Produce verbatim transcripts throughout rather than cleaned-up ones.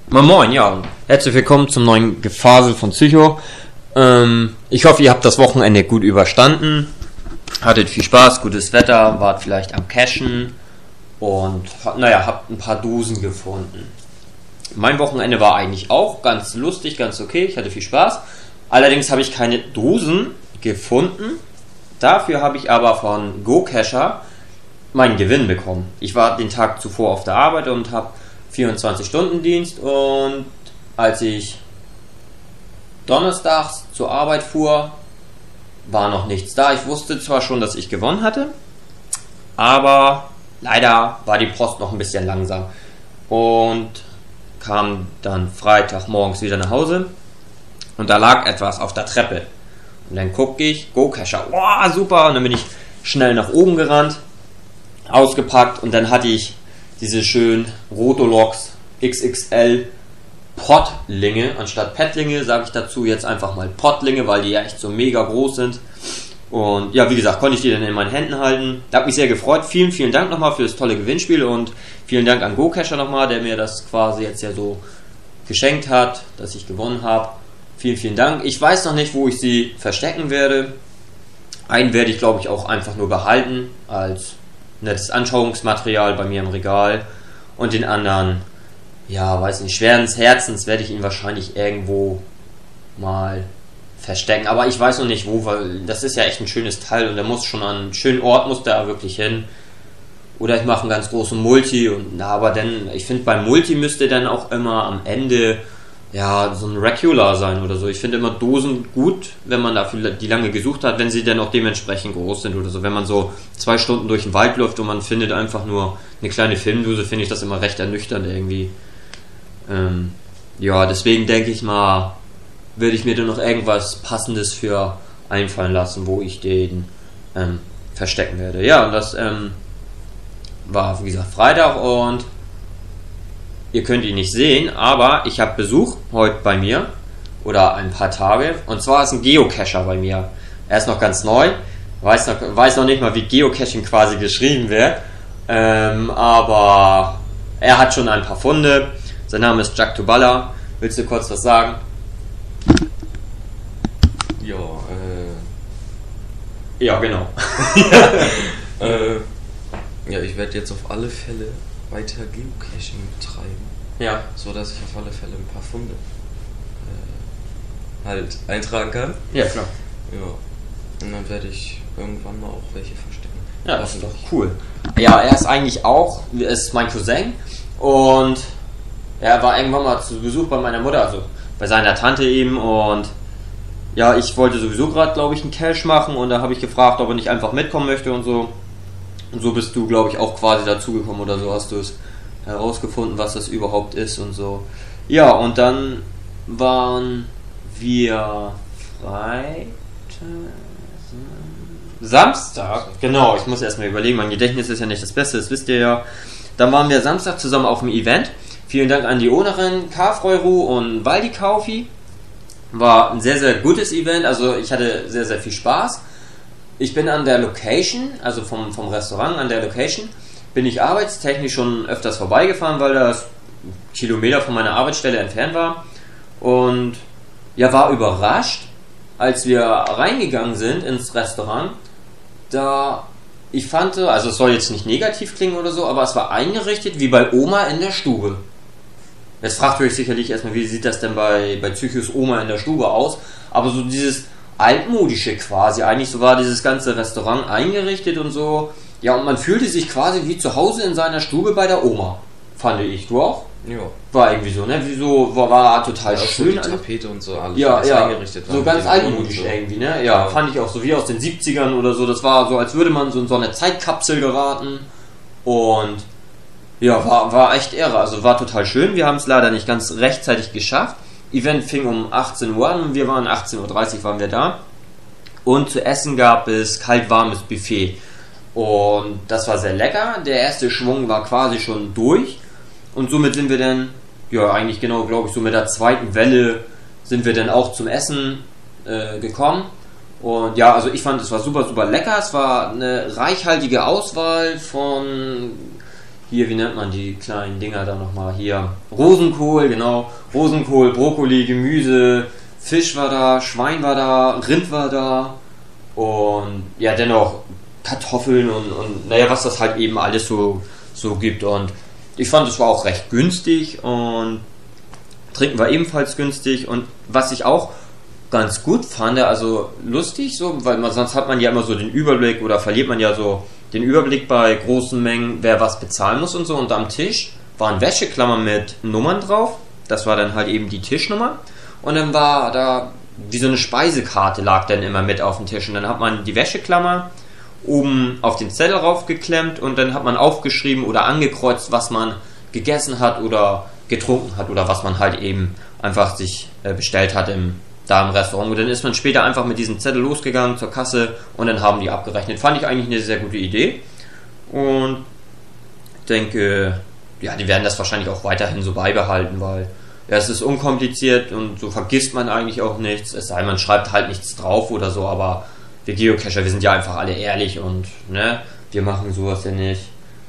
Moin Moin, ja. Herzlich willkommen zum neuen Gefasel von Psycho. Ähm, ich hoffe, ihr habt das Wochenende gut überstanden. Hattet viel Spaß, gutes Wetter, wart vielleicht am Cashen und naja, habt ein paar Dosen gefunden. Mein Wochenende war eigentlich auch ganz lustig, ganz okay. Ich hatte viel Spaß. Allerdings habe ich keine Dosen gefunden. Dafür habe ich aber von GoCacher meinen Gewinn bekommen. Ich war den Tag zuvor auf der Arbeit und habe vierundzwanzig-Stunden-Dienst und als ich donnerstags zur Arbeit fuhr, war noch nichts da. Ich wusste zwar schon, dass ich gewonnen hatte, aber leider war die Post noch ein bisschen langsam und kam dann Freitagmorgens wieder nach Hause und da lag etwas auf der Treppe. Und dann gucke ich, GoCacher, wow, super, und dann bin ich schnell nach oben gerannt, ausgepackt und dann hatte ich diese schönen Rotolox X X L Pottlinge, anstatt Pettlinge sage ich dazu jetzt einfach mal Pottlinge, weil die ja echt so mega groß sind. Und ja, wie gesagt, konnte ich die dann in meinen Händen halten. Da hat mich sehr gefreut. Vielen, vielen Dank nochmal für das tolle Gewinnspiel und vielen Dank an GoCacher nochmal, der mir das quasi jetzt ja so geschenkt hat, dass ich gewonnen habe. Vielen, vielen Dank. Ich weiß noch nicht, wo ich sie verstecken werde. Einen werde ich, glaube ich, auch einfach nur behalten als nettes Anschauungsmaterial bei mir im Regal und den anderen, ja, weiß nicht, schweren Herzens werde ich ihn wahrscheinlich irgendwo mal verstecken, aber ich weiß noch nicht wo, weil das ist ja echt ein schönes Teil und der muss schon an einen schönen Ort, muss der wirklich hin. Oder ich mache einen ganz großen Multi und na, aber dann, ich finde beim Multi müsste dann auch immer am Ende ja, so ein Regular sein oder so. Ich finde immer Dosen gut, wenn man dafür die lange gesucht hat, wenn sie dann auch dementsprechend groß sind oder so. Wenn man so zwei Stunden durch den Wald läuft und man findet einfach nur eine kleine Filmdose, finde ich das immer recht ernüchternd irgendwie. Ähm, ja, deswegen denke ich mal, würde ich mir dann noch irgendwas Passendes für einfallen lassen, wo ich den ähm, verstecken werde. Ja, und das ähm, war, wie gesagt, Freitag und ihr könnt ihn nicht sehen, aber ich habe Besuch heute bei mir oder ein paar Tage und zwar ist ein Geocacher bei mir. Er ist noch ganz neu, weiß noch, weiß noch nicht mal, wie Geocaching quasi geschrieben wird, ähm, aber er hat schon ein paar Funde. Sein Name ist Jack Tubala. Willst du kurz was sagen? Ja, äh... Ja, genau. äh, ja, ich werde jetzt auf alle Fälle weiter Geocaching betreiben. Ja. So dass ich auf alle Fälle ein paar Funde äh, halt eintragen kann. Ja, klar. Ja. Und dann werde ich irgendwann mal auch welche verstecken. Ja, das ist doch cool. Ja, er ist eigentlich auch, er ist mein Cousin und er war irgendwann mal zu Besuch bei meiner Mutter, also bei seiner Tante eben und ja, ich wollte sowieso gerade, glaube ich, einen Cache machen und da habe ich gefragt, ob er nicht einfach mitkommen möchte und so. Und so bist du, glaube ich, auch quasi dazugekommen oder so hast du es herausgefunden, was das überhaupt ist und so. Ja, und dann waren wir Freitag, Samstag, genau, ich muss erstmal überlegen, mein Gedächtnis ist ja nicht das Beste, das wisst ihr ja. Dann waren wir Samstag zusammen auf dem Event. Vielen Dank an die Ownerin, Karfreuru und Waldi Kaufi. War ein sehr, sehr gutes Event, also ich hatte sehr, sehr viel Spaß. Ich bin an der Location, also vom, vom Restaurant an der Location, bin ich arbeitstechnisch schon öfters vorbeigefahren, weil das Kilometer von meiner Arbeitsstelle entfernt war. Und ja, war überrascht, als wir reingegangen sind ins Restaurant, da ich fand, also es soll jetzt nicht negativ klingen oder so, aber es war eingerichtet wie bei Oma in der Stube. Jetzt fragt ihr euch sicherlich erstmal, wie sieht das denn bei, bei Psychos Oma in der Stube aus? Aber so dieses altmodische quasi, eigentlich so war dieses ganze Restaurant eingerichtet und so. Ja, und man fühlte sich quasi wie zu Hause in seiner Stube bei der Oma, fand ich. Du auch? Ja. War irgendwie so, ne? Wie so, war, war total ja, schön. Die Tapete und so, alles, ja, alles ja, eingerichtet. So ganz altmodisch so. Irgendwie, ne? Ja, ja, fand ich auch so wie aus den siebzigern oder so. Das war so, als würde man so in so eine Zeitkapsel geraten. Und ja, war, war echt irre. Also war total schön. Wir haben es leider nicht ganz rechtzeitig geschafft. Event fing um achtzehn Uhr an und wir waren achtzehn Uhr dreißig waren wir da. Und zu essen gab es kalt-warmes Buffet. Und das war sehr lecker. Der erste Schwung war quasi schon durch. Und somit sind wir dann, ja eigentlich genau, glaube ich, so mit der zweiten Welle sind wir dann auch zum Essen äh, gekommen. Und ja, also ich fand, es war super, super lecker. Es war eine reichhaltige Auswahl von hier, wie nennt man die kleinen Dinger da nochmal? Hier, Rosenkohl, genau. Rosenkohl, Brokkoli, Gemüse, Fisch war da, Schwein war da, Rind war da und ja, dennoch Kartoffeln und, und naja, was das halt eben alles so, so gibt. Und ich fand, es war auch recht günstig und Trinken war ebenfalls günstig. Und was ich auch ganz gut fand, also lustig so, weil man, sonst hat man ja immer so den Überblick oder verliert man ja so den Überblick bei großen Mengen, wer was bezahlen muss und so. Und am Tisch waren Wäscheklammern mit Nummern drauf. Das war dann halt eben die Tischnummer. Und dann war da wie so eine Speisekarte lag dann immer mit auf dem Tisch. Und dann hat man die Wäscheklammer oben auf den Zettel raufgeklemmt und dann hat man aufgeschrieben oder angekreuzt, was man gegessen hat oder getrunken hat oder was man halt eben einfach sich äh, bestellt hat im, da im Restaurant. Und dann ist man später einfach mit diesem Zettel losgegangen zur Kasse und dann haben die abgerechnet. Fand ich eigentlich eine sehr gute Idee und denke, ja, die werden das wahrscheinlich auch weiterhin so beibehalten, weil ja, es ist unkompliziert und so vergisst man eigentlich auch nichts, es sei, man schreibt halt nichts drauf oder so, aber wir Geocacher, wir sind ja einfach alle ehrlich und ne, wir machen sowas ja nicht,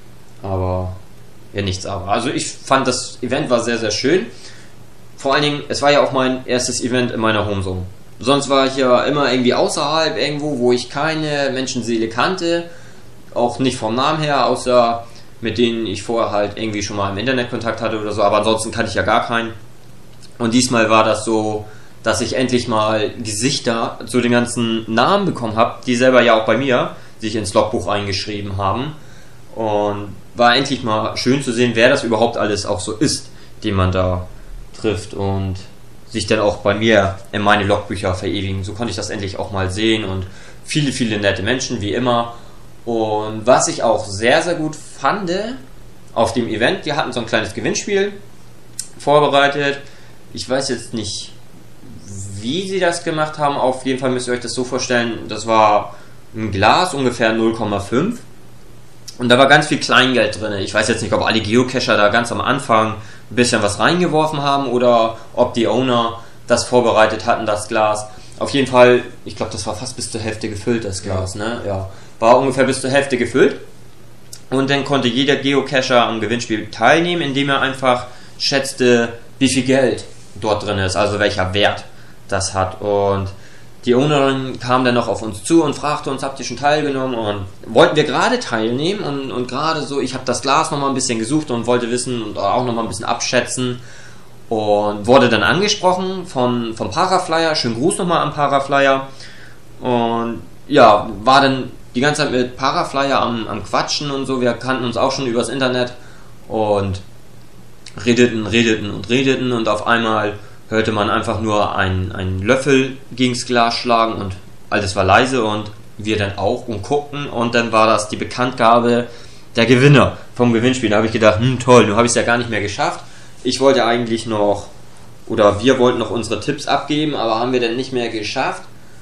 aber ja, nichts aber. Also ich fand, das Event war sehr, sehr schön. Vor allen Dingen, es war ja auch mein erstes Event in meiner Homezone. Sonst war ich ja immer irgendwie außerhalb irgendwo, wo ich keine Menschenseele kannte, auch nicht vom Namen her, außer mit denen ich vorher halt irgendwie schon mal im Internet Kontakt hatte oder so, aber ansonsten kannte ich ja gar keinen. Und diesmal war das so, dass ich endlich mal Gesichter zu den ganzen Namen bekommen habe, die selber ja auch bei mir sich ins Logbuch eingeschrieben haben. Und war endlich mal schön zu sehen, wer das überhaupt alles auch so ist, den man da trifft und sich dann auch bei mir in meine Logbücher verewigen. So konnte ich das endlich auch mal sehen und viele, viele nette Menschen, wie immer. Und was ich auch sehr, sehr gut fand auf dem Event, wir hatten so ein kleines Gewinnspiel vorbereitet. Ich weiß jetzt nicht, wie sie das gemacht haben. Auf jeden Fall müsst ihr euch das so vorstellen, das war ein Glas, ungefähr null Komma fünf. Und da war ganz viel Kleingeld drin. Ich weiß jetzt nicht, ob alle Geocacher da ganz am Anfang ein bisschen was reingeworfen haben oder ob die Owner das vorbereitet hatten, das Glas. Auf jeden Fall, ich glaube, das war fast bis zur Hälfte gefüllt, das Glas, ja. ne? Ja, war ungefähr bis zur Hälfte gefüllt. Und dann konnte jeder Geocacher am Gewinnspiel teilnehmen, indem er einfach schätzte, wie viel Geld dort drin ist, also welcher Wert das hat. Und die Ownerin kam dann noch auf uns zu und fragte uns, habt ihr schon teilgenommen? Und wollten wir gerade teilnehmen und, und gerade so, ich habe das Glas nochmal ein bisschen gesucht und wollte wissen und auch nochmal ein bisschen abschätzen und wurde dann angesprochen von, vom Paraflyer, schönen Gruß nochmal am Paraflyer und ja, war dann die ganze Zeit mit Paraflyer am, am Quatschen und so, wir kannten uns auch schon übers Internet und redeten, redeten und redeten und auf einmal hörte man einfach nur einen, einen Löffel gegens Glas schlagen und alles war leise und wir dann auch und guckten und dann war das die Bekanntgabe der Gewinner vom Gewinnspiel. Da habe ich gedacht, hm toll, nun habe ich es ja gar nicht mehr geschafft. Ich wollte eigentlich noch, oder wir wollten noch unsere Tipps abgeben, aber haben wir dann nicht mehr geschafft.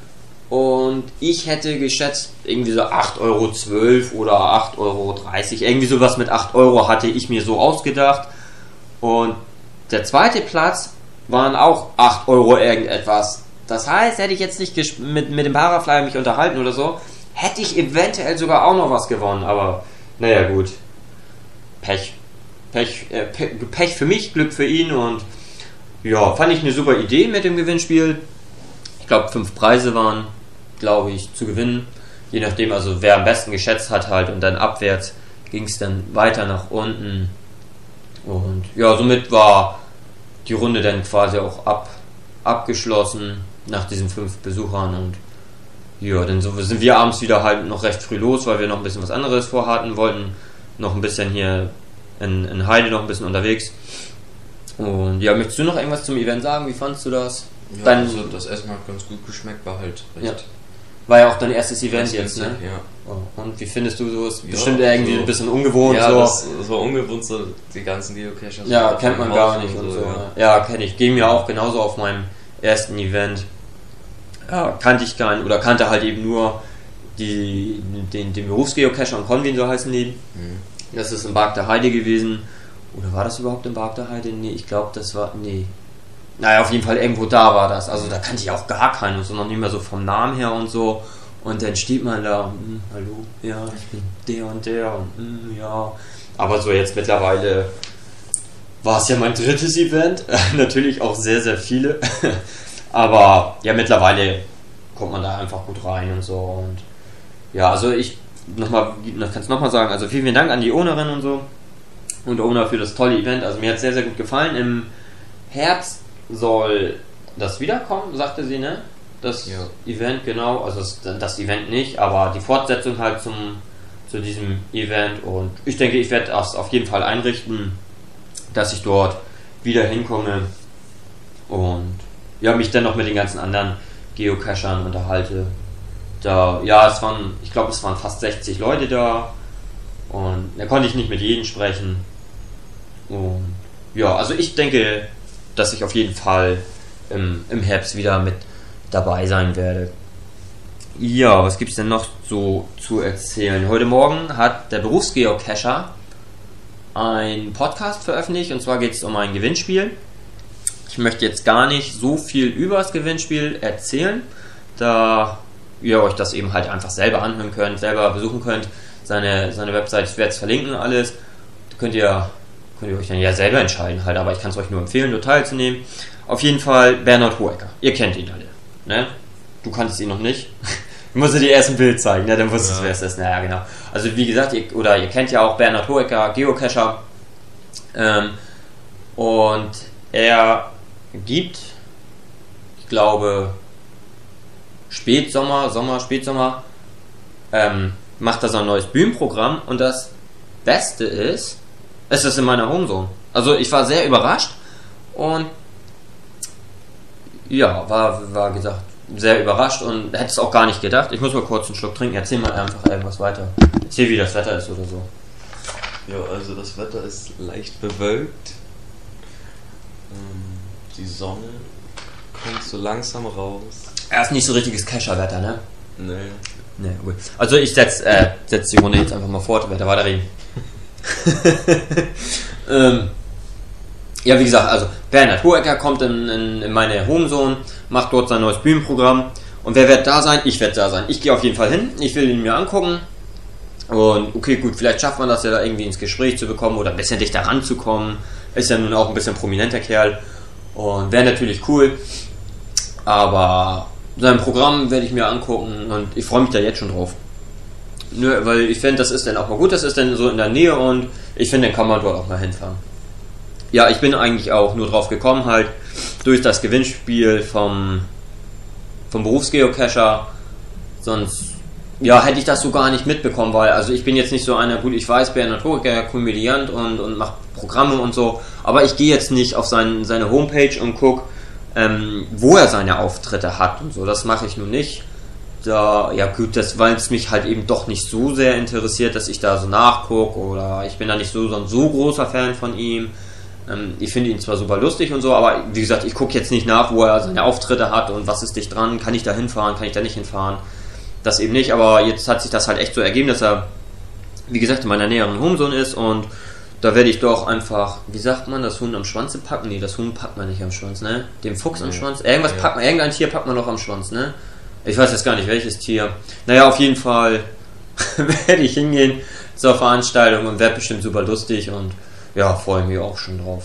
Und ich hätte geschätzt, irgendwie so acht Euro zwölf oder acht Euro dreißig, irgendwie sowas mit acht Euro hatte ich mir so ausgedacht. Und der zweite Platz waren auch acht Euro irgendetwas. Das heißt, hätte ich jetzt nicht gesp- mit, mit dem Paraflyer mich unterhalten oder so, hätte ich eventuell sogar auch noch was gewonnen. Aber naja gut, Pech. Pech, äh, Pech, Pech für mich, Glück für ihn und ja, fand ich eine super Idee mit dem Gewinnspiel. Ich glaube, fünf Preise waren, glaube ich, zu gewinnen. Je nachdem, also wer am besten geschätzt hat halt und dann abwärts ging es dann weiter nach unten. Und ja, somit war die Runde dann quasi auch ab, abgeschlossen nach diesen fünf Besuchern und ja, dann so sind wir abends wieder halt noch recht früh los, weil wir noch ein bisschen was anderes vorhatten, wollten noch ein bisschen hier in, in Heide noch ein bisschen unterwegs. Und ja, möchtest du noch irgendwas zum Event sagen? Wie fandst du das? Ja, Dein, also das Essen hat ganz gut geschmeckt, war halt recht. Ja. War ja auch dein erstes Event jetzt, ne? Ja. Oh, und wie findest du sowas? Ja, Bestimmt irgendwie so ein bisschen ungewohnt. Ja, so. das, das war ungewohnt, so die ganzen Geocacher. Ja, so kennt man gar nicht und so. so ja, ja kenne ich. Ging mir auch genauso auf meinem ersten Event. Ja, kannte ich gar nicht, oder kannte halt eben nur die, den, den Berufsgeocacher und Convin, so heißen die. Mhm. Das ist in Bark der Heide gewesen. Oder war das überhaupt in Bark der Heide? Nee, ich glaube, das war. Nee. Naja, auf jeden Fall irgendwo da war das. Also da kannte ich auch gar keinen, so noch nicht mehr so vom Namen her und so. Und dann steht man da, hm, hallo, ja, ich bin der und der und hm, ja. Aber so jetzt mittlerweile war es ja mein drittes Event. Natürlich auch sehr, sehr viele. Aber ja, mittlerweile kommt man da einfach gut rein und so. Und ja, also ich nochmal, kannst nochmal sagen, also vielen, vielen Dank an die Ownerin und so. Und Owner für das tolle Event. Also mir hat es sehr, sehr gut gefallen. Im Herbst soll das wiederkommen, sagte sie, ne? Das ja. Event, genau. Also das, das Event nicht, aber die Fortsetzung halt zum, zu diesem Event. Und ich denke, ich werde das auf jeden Fall einrichten, dass ich dort wieder hinkomme und ja, mich dann noch mit den ganzen anderen Geocachern unterhalte. Da, ja, es waren, ich glaube, es waren fast sechzig Leute da und da konnte ich nicht mit jedem sprechen. Und ja, also ich denke, dass ich auf jeden Fall im, im Herbst wieder mit dabei sein werde. Ja, was gibt es denn noch so zu erzählen? Heute Morgen hat der Berufsgeocacher ein Podcast veröffentlicht, und zwar geht es um ein Gewinnspiel. Ich möchte jetzt gar nicht so viel über das Gewinnspiel erzählen, da ihr euch das eben halt einfach selber anhören könnt, selber besuchen könnt, seine, seine Website, ich werde es verlinken, alles. Da könnt ihr, könnt ihr euch dann ja selber entscheiden halt, aber ich kann es euch nur empfehlen, dort teilzunehmen. Auf jeden Fall Bernhard Hohecker, ihr kennt ihn alle, ne? Du kanntest ihn noch nicht. Ich muss dir die ersten Bild zeigen, ne? Dann wusstest du, ja. Wer es ist. Naja, genau. Also wie gesagt, ihr, oder ihr kennt ja auch Bernhard Hohecker, Geocacher. Ähm, und er gibt, ich glaube, Spätsommer, Sommer, Spätsommer, ähm, macht er so ein neues Bühnenprogramm, und das Beste ist, es ist in meiner Homezone. Also ich war sehr überrascht und ja, war, war gesagt, sehr überrascht und hätte es auch gar nicht gedacht. Ich muss mal kurz einen Schluck trinken, erzähl mal einfach irgendwas weiter. Erzähl, wie das Wetter ist oder so. Ja, also das Wetter ist leicht bewölkt. Die Sonne kommt so langsam raus. Er ist nicht so richtiges Cacher-Wetter, ne? Nee. Nee, gut. Also ich setz, äh, setz die Runde jetzt einfach mal fort, weiter weiterreden. ähm, ja, wie gesagt, also Bernhard Hohecker kommt in, in, in meine Homezone, macht dort sein neues Bühnenprogramm. Und wer wird da sein? Ich werde da sein. Ich gehe auf jeden Fall hin, ich will ihn mir angucken. Und okay, gut, vielleicht schafft man das ja da irgendwie ins Gespräch zu bekommen oder ein bisschen dichter ranzukommen. Ist ja nun auch ein bisschen prominenter Kerl. Und wäre natürlich cool. Aber sein Programm werde ich mir angucken und ich freue mich da jetzt schon drauf. Nö, weil ich finde, das ist dann auch mal gut, das ist dann so in der Nähe und ich finde, dann kann man dort auch mal hinfahren. Ja, ich bin eigentlich auch nur drauf gekommen, halt durch das Gewinnspiel vom, vom Berufsgeocacher. Sonst, ja, hätte ich das so gar nicht mitbekommen, weil, also ich bin jetzt nicht so einer, gut, ich weiß, Bernhard Hohecker, Komödiant und, und macht Programme und so, aber ich gehe jetzt nicht auf sein, seine Homepage und gucke, ähm, wo er seine Auftritte hat und so, das mache ich nun nicht. Da, ja gut, das, weil es mich halt eben doch nicht so sehr interessiert, dass ich da so nachgucke oder ich bin da nicht so, so ein so großer Fan von ihm. Ähm, ich finde ihn zwar super lustig und so, aber wie gesagt, ich gucke jetzt nicht nach, wo er seine Auftritte hat und was ist dicht dran, kann ich da hinfahren, kann ich da nicht hinfahren. Das eben nicht, aber jetzt hat sich das halt echt so ergeben, dass er, wie gesagt, in meiner näheren Homezone ist und da werde ich doch einfach, wie sagt man, das Huhn am Schwanze packen? Nee, das Huhn packt man nicht am Schwanz, ne? Den Fuchs am Schwanz? Irgendwas ja. packt man, irgendein Tier packt man noch am Schwanz, ne? Ich weiß jetzt gar nicht, welches Tier. Naja, auf jeden Fall werde ich hingehen zur Veranstaltung und werde bestimmt super lustig und ja, freue mich auch schon drauf.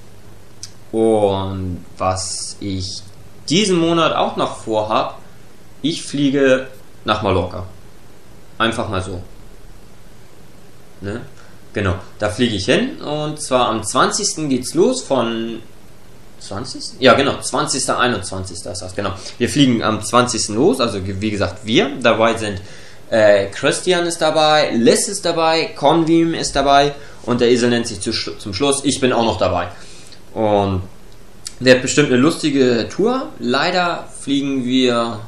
Und was ich diesen Monat auch noch vorhab, ich fliege nach Mallorca. Einfach mal so. Ne? Genau, da fliege ich hin und zwar am zwanzigsten geht's los von zwanzigsten? Ja, genau, zwanzigsten einundzwanzigsten ist das, genau. Wir fliegen am zwanzigsten los, also wie gesagt wir. Dabei sind äh, Christian ist dabei, Liz ist dabei, Convim ist dabei und der Esel nennt sich zu, zum Schluss. Ich bin auch noch dabei. Und wird bestimmt eine lustige Tour. Leider fliegen wir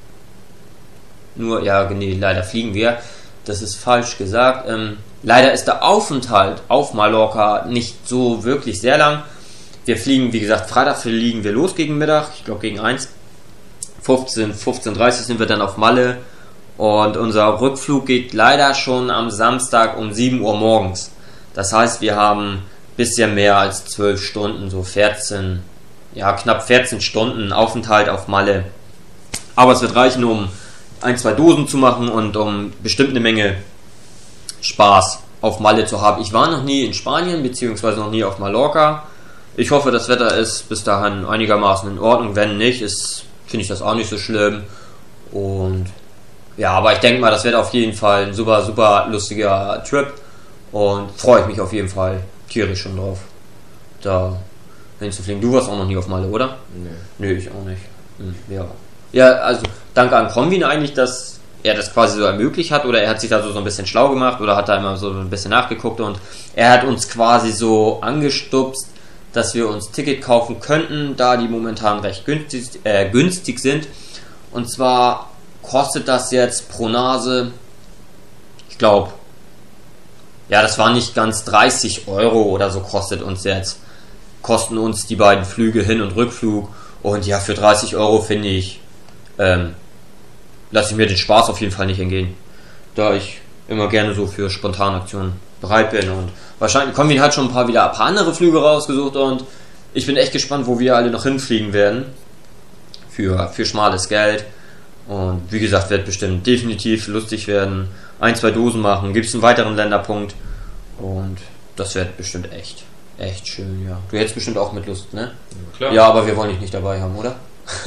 nur, ja, nee, leider fliegen wir. Das ist falsch gesagt. Ähm, leider ist der Aufenthalt auf Mallorca nicht so wirklich sehr lang. Wir fliegen, wie gesagt, Freitag fliegen wir los gegen Mittag, ich glaube gegen eins. fünfzehn, fünfzehn Uhr dreißig sind wir dann auf Malle und unser Rückflug geht leider schon am Samstag um sieben Uhr morgens. Das heißt, wir haben ein bisschen mehr als zwölf Stunden, so vierzehn, ja knapp vierzehn Stunden Aufenthalt auf Malle. Aber es wird reichen, um ein, zwei Dosen zu machen und um bestimmt eine Menge Spaß auf Malle zu haben. Ich war noch nie in Spanien, beziehungsweise noch nie auf Mallorca. Ich hoffe, das Wetter ist bis dahin einigermaßen in Ordnung. Wenn nicht, ist, finde ich das auch nicht so schlimm. Und ja, aber ich denke mal, das wird auf jeden Fall ein super, super lustiger Trip. Und freue ich mich auf jeden Fall tierisch schon drauf, da hinzufliegen. Du warst auch noch nie auf Malle, oder? Nee. Nö, ich auch nicht. Hm, ja. Ja, also danke an Convin eigentlich, dass er das quasi so ermöglicht hat, oder er hat sich da so, so ein bisschen schlau gemacht oder hat da immer so ein bisschen nachgeguckt und er hat uns quasi so angestupst, dass wir uns Ticket kaufen könnten, da die momentan recht günstig, äh, günstig sind. Und zwar kostet das jetzt pro Nase, ich glaube, ja, das war nicht ganz dreißig Euro oder so kostet uns jetzt, kosten uns die beiden Flüge Hin- und Rückflug. Und ja, für dreißig Euro finde ich, ähm, lasse ich mir den Spaß auf jeden Fall nicht entgehen, da ich immer gerne so für Spontanaktionen bereit bin. Und wahrscheinlich kommen wir halt schon ein paar wieder ein paar andere Flüge rausgesucht und ich bin echt gespannt, wo wir alle noch hinfliegen werden für, für schmales Geld. Und wie gesagt, wird bestimmt definitiv lustig werden. Ein, zwei Dosen machen, gibt es einen weiteren Länderpunkt und das wird bestimmt echt, echt schön, ja. Du hättest bestimmt auch mit Lust, ne? Ja, klar. Ja, aber wir wollen dich nicht dabei haben, oder?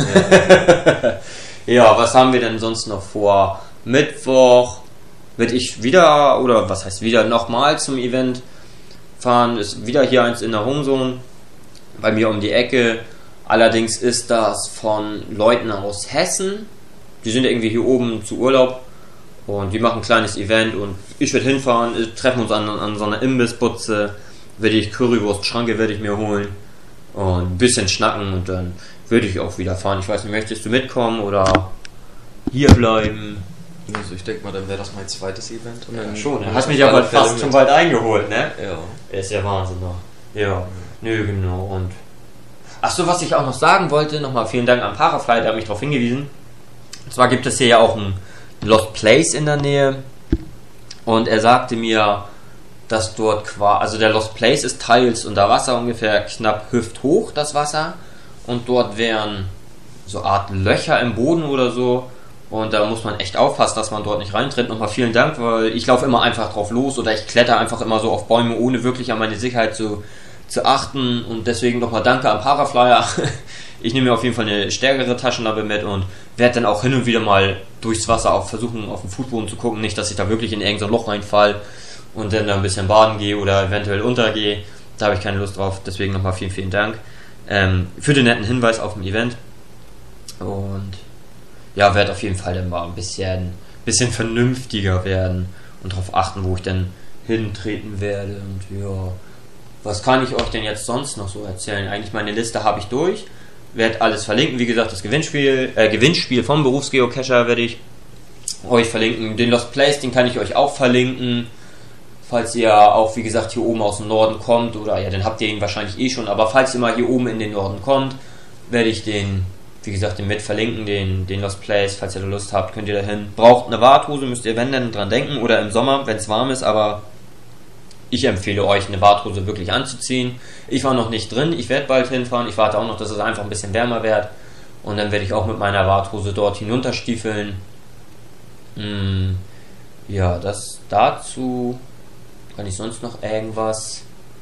Ja. Ja, was haben wir denn sonst noch vor? Mittwoch werde ich wieder, oder was heißt wieder, nochmal zum Event fahren. Ist wieder hier eins in der Homezone, bei mir um die Ecke. Allerdings ist das von Leuten aus Hessen. Die sind irgendwie hier oben zu Urlaub und die machen ein kleines Event und ich werde hinfahren, treffen uns an, an so einer Imbissbutze, werde ich Currywurst, Schranke werde ich mir holen und ein bisschen schnacken und dann würde ich auch wieder fahren. Ich weiß nicht, möchtest du mitkommen oder hier bleiben? Also ich denke mal, dann wäre das mein zweites Event. Und Ja, dann schon. Du muss hast mich ich auf aber alle Fälle fast mit. schon bald eingeholt, ne? Ja. Ist ja Wahnsinn noch. Ja, nö, genau. Und achso, was ich auch noch sagen wollte, nochmal vielen Dank an Parafly, der hat mich darauf hingewiesen. Und zwar gibt es hier ja auch ein Lost Place in der Nähe. Und er sagte mir, dass dort quasi, also der Lost Place ist teils unter Wasser, ungefähr knapp hüfthoch das Wasser. Und dort wären so Art Löcher im Boden oder so. Und da muss man echt aufpassen, dass man dort nicht reintritt. Nochmal vielen Dank, weil ich laufe immer einfach drauf los oder ich kletter einfach immer so auf Bäume, ohne wirklich an meine Sicherheit zu, zu achten. Und deswegen nochmal danke am Paraflyer. Ich nehme mir auf jeden Fall eine stärkere Taschenlampe mit und werde dann auch hin und wieder mal durchs Wasser auch versuchen, auf den Fußboden zu gucken. Nicht, dass ich da wirklich in irgendein Loch reinfall und dann da ein bisschen baden gehe oder eventuell untergehe. Da habe ich keine Lust drauf. Deswegen nochmal vielen, vielen Dank ähm, für den netten Hinweis auf dem Event. Und ja, werde auf jeden Fall dann mal ein bisschen, bisschen vernünftiger werden und darauf achten, wo ich dann hintreten werde. Und ja, was kann ich euch denn jetzt sonst noch so erzählen? Eigentlich meine Liste habe ich durch. Werde alles verlinken. Wie gesagt, das Gewinnspiel, äh, Gewinnspiel vom Berufsgeocacher werde ich euch verlinken. Den Lost Place, den kann ich euch auch verlinken. Falls ihr auch, wie gesagt, hier oben aus dem Norden kommt, oder ja, dann habt ihr ihn wahrscheinlich eh schon, aber falls ihr mal hier oben in den Norden kommt, werde ich den, wie gesagt, den mit verlinken, den, den Lost Place. Falls ihr da Lust habt, könnt ihr dahin. Braucht eine Warthose, müsst ihr wenn dann dran denken, oder im Sommer, wenn es warm ist, aber ich empfehle euch, eine Warthose wirklich anzuziehen. Ich war noch nicht drin, ich werde bald hinfahren. Ich warte auch noch, dass es einfach ein bisschen wärmer wird. Und dann werde ich auch mit meiner Warthose dort hinunterstiefeln. Hm, ja, das dazu. Kann ich sonst noch irgendwas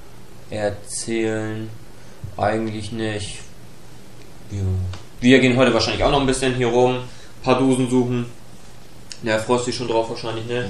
erzählen? Eigentlich nicht. Ja. Wir gehen heute wahrscheinlich auch noch ein bisschen hier rum. Ein paar Dosen suchen. Ja, freust dich schon drauf wahrscheinlich, ne?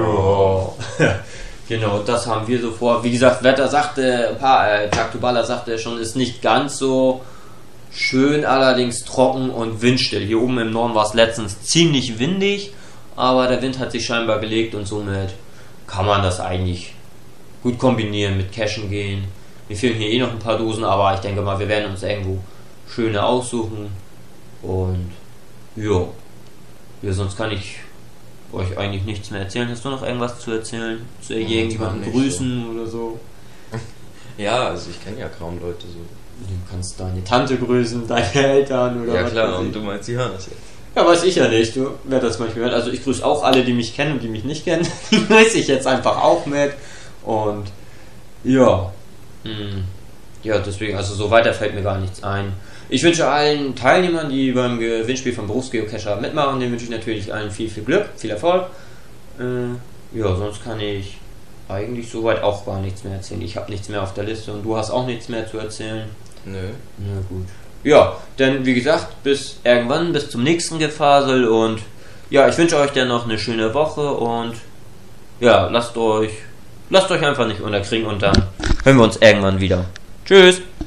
Ja. Genau, das haben wir so vor. Wie gesagt, Wetter sagte, ein paar, äh, Jack Tubala sagte schon, ist nicht ganz so schön, allerdings trocken und windstill. Hier oben im Norden war es letztens ziemlich windig, aber der Wind hat sich scheinbar gelegt und somit kann man das eigentlich gut kombinieren mit Cashen gehen. Mir fehlen hier eh noch ein paar Dosen, aber ich denke mal, wir werden uns irgendwo schöne aussuchen. Und ja, ja, sonst kann ich euch eigentlich nichts mehr erzählen. Hast du noch irgendwas zu erzählen? Zu irgendjemandem grüßen so. Oder so? Ja, also ich kenne ja kaum Leute so. Du kannst deine Tante grüßen, deine Eltern oder ja was. Ja klar, und du meinst, die hören das jetzt. Ja, weiß ich ja nicht. Du, wer das manchmal hört. Also ich grüße auch alle, die mich kennen und die mich nicht kennen. Die grüße ich jetzt einfach auch mit. Und ja. Hm. Ja, deswegen, also so weiter fällt mir gar nichts ein. Ich wünsche allen Teilnehmern, die beim Gewinnspiel vom Berufsgeocacher mitmachen, denen wünsche ich natürlich allen viel, viel Glück, viel Erfolg. Äh, ja, sonst kann ich eigentlich soweit auch gar nichts mehr erzählen. Ich habe nichts mehr auf der Liste und du hast auch nichts mehr zu erzählen. Nö. Na gut. Ja, denn wie gesagt, bis irgendwann, bis zum nächsten Gefasel und ja, ich wünsche euch dann noch eine schöne Woche und ja, lasst euch, lasst euch einfach nicht unterkriegen und dann hören wir uns irgendwann wieder. Tschüss!